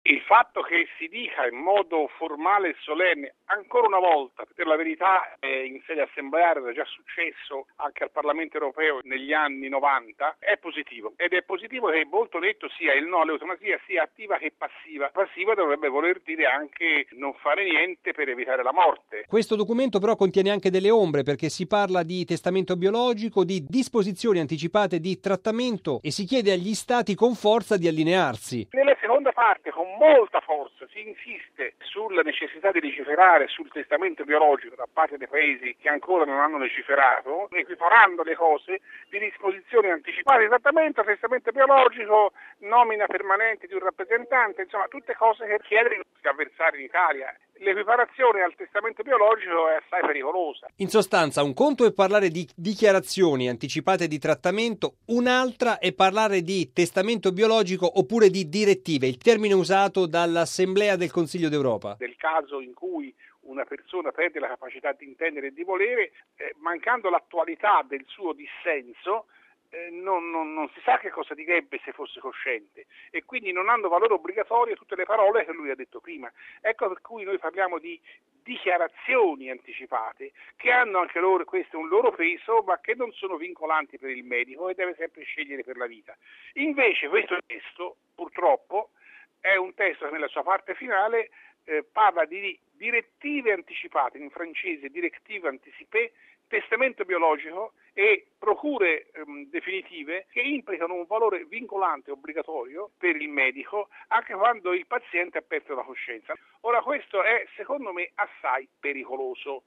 Il fatto che si dica in modo formale e solenne, ancora una volta, per la verità in sede assembleare era già successo anche al Parlamento europeo negli anni 90, è positivo. Ed è positivo che molto netto sia il no all'eutanasia sia attiva che passiva. Passiva dovrebbe voler dire anche non fare niente per evitare la morte. Questo documento però contiene anche delle ombre, perché si parla di testamento biologico, di disposizioni anticipate di trattamento e si chiede agli stati con forza di allinearsi. Nella seconda parte, con molta forza, si insiste sulla necessità di legiferare sul testamento biologico da parte dei paesi che ancora non hanno legiferato, equiparando le cose di disposizioni anticipate di trattamento, testamento biologico, nomina permanente di un rappresentante, insomma tutte cose che chiedono i nostri avversari in Italia. L'equiparazione al testamento biologico è assai pericolosa. In sostanza, un conto è parlare di dichiarazioni anticipate di trattamento, un'altra è parlare di testamento biologico oppure di direttive, il termine usato dall'Assemblea del Consiglio d'Europa. Nel caso in cui una persona perde la capacità di intendere e di volere, mancando l'attualità del suo dissenso, non si sa che cosa direbbe se fosse cosciente, e quindi non hanno valore obbligatorio tutte le parole che lui ha detto prima. Ecco per cui noi parliamo di dichiarazioni anticipate che hanno anche loro, questo un loro peso, ma che non sono vincolanti per il medico e deve sempre scegliere per la vita. Invece questo testo purtroppo è un testo che nella sua parte finale parla di direttive anticipate, in francese directive anticipées, testamento biologico e procure definitive che implicano un valore vincolante obbligatorio per il medico anche quando il paziente ha perso la coscienza. Ora questo è secondo me assai pericoloso,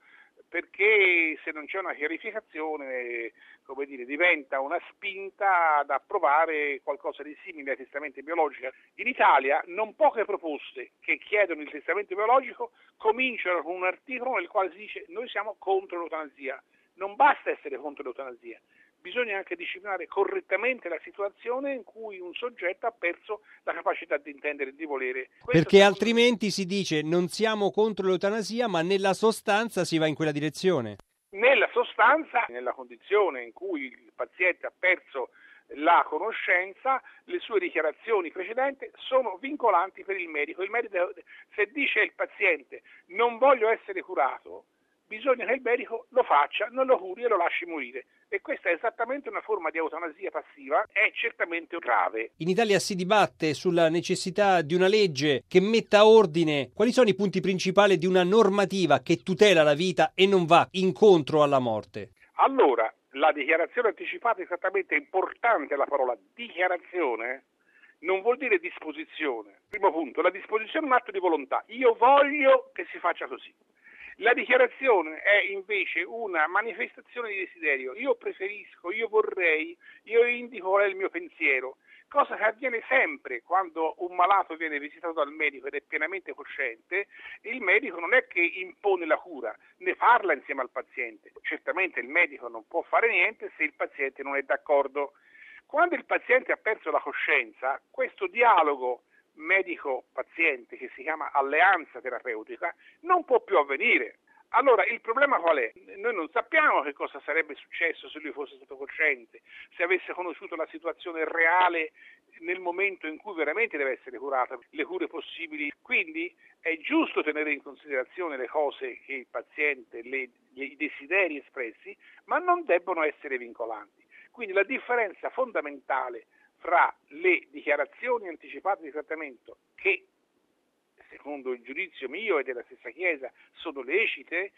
perché se non c'è una chiarificazione, come dire, diventa una spinta ad approvare qualcosa di simile ai testamenti biologici. In Italia non poche proposte che chiedono il testamento biologico cominciano con un articolo nel quale si dice noi siamo contro l'eutanasia. Non basta essere contro l'eutanasia, bisogna anche disciplinare correttamente la situazione in cui un soggetto ha perso la capacità di intendere e di volere. Perché altrimenti si dice non siamo contro l'eutanasia, ma nella sostanza si va in quella direzione. Nella sostanza, nella condizione in cui il paziente ha perso la conoscenza, le sue dichiarazioni precedenti sono vincolanti per il medico. Il medico, se dice il paziente non voglio essere curato, bisogna che il medico lo faccia, non lo curi e lo lasci morire. E questa è esattamente una forma di eutanasia passiva, è certamente grave. In Italia si dibatte sulla necessità di una legge che metta ordine. Quali sono i punti principali di una normativa che tutela la vita e non va incontro alla morte? Allora, la dichiarazione anticipata è esattamente importante, la parola dichiarazione non vuol dire disposizione. Primo punto, la disposizione è un atto di volontà. Io voglio che si faccia così. La dichiarazione è invece una manifestazione di desiderio. Io preferisco, io vorrei, io indico qual è il mio pensiero. Cosa che avviene sempre quando un malato viene visitato dal medico ed è pienamente cosciente, il medico non è che impone la cura, ne parla insieme al paziente. Certamente il medico non può fare niente se il paziente non è d'accordo. Quando il paziente ha perso la coscienza, questo dialogo medico-paziente, che si chiama alleanza terapeutica, non può più avvenire. Allora il problema qual è? Noi non sappiamo che cosa sarebbe successo se lui fosse stato cosciente, se avesse conosciuto la situazione reale nel momento in cui veramente deve essere curata, le cure possibili. Quindi è giusto tenere in considerazione le cose che il paziente, i desideri espressi, ma non debbono essere vincolanti. Quindi la differenza fondamentale fra le dichiarazioni anticipate di trattamento, che secondo il giudizio mio e della stessa Chiesa sono lecite,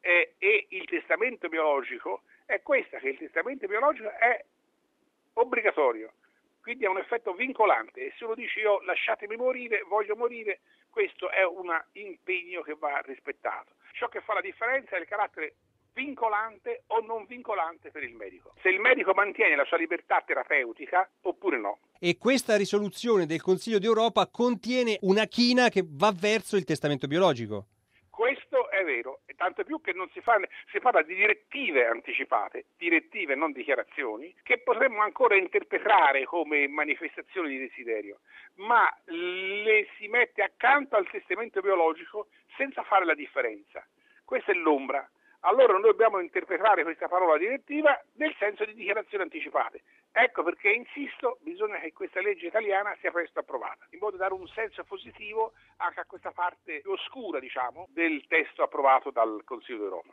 e il testamento biologico è questa, che il testamento biologico è obbligatorio, quindi ha un effetto vincolante, e se uno dice io lasciatemi morire, voglio morire, questo è un impegno che va rispettato. Ciò che fa la differenza è il carattere vincolante o non vincolante per il medico. Se il medico mantiene la sua libertà terapeutica oppure no. E questa risoluzione del Consiglio d'Europa contiene una china che va verso il testamento biologico. Questo è vero, e tanto più che non si parla di direttive anticipate, direttive non dichiarazioni, che potremmo ancora interpretare come manifestazioni di desiderio, ma le si mette accanto al testamento biologico senza fare la differenza. Questa è l'ombra. Allora noi dobbiamo interpretare questa parola direttiva nel senso di dichiarazioni anticipate. Ecco perché insisto, bisogna che questa legge italiana sia presto approvata, in modo da dare un senso positivo anche a questa parte oscura, del testo approvato dal Consiglio d'Europa.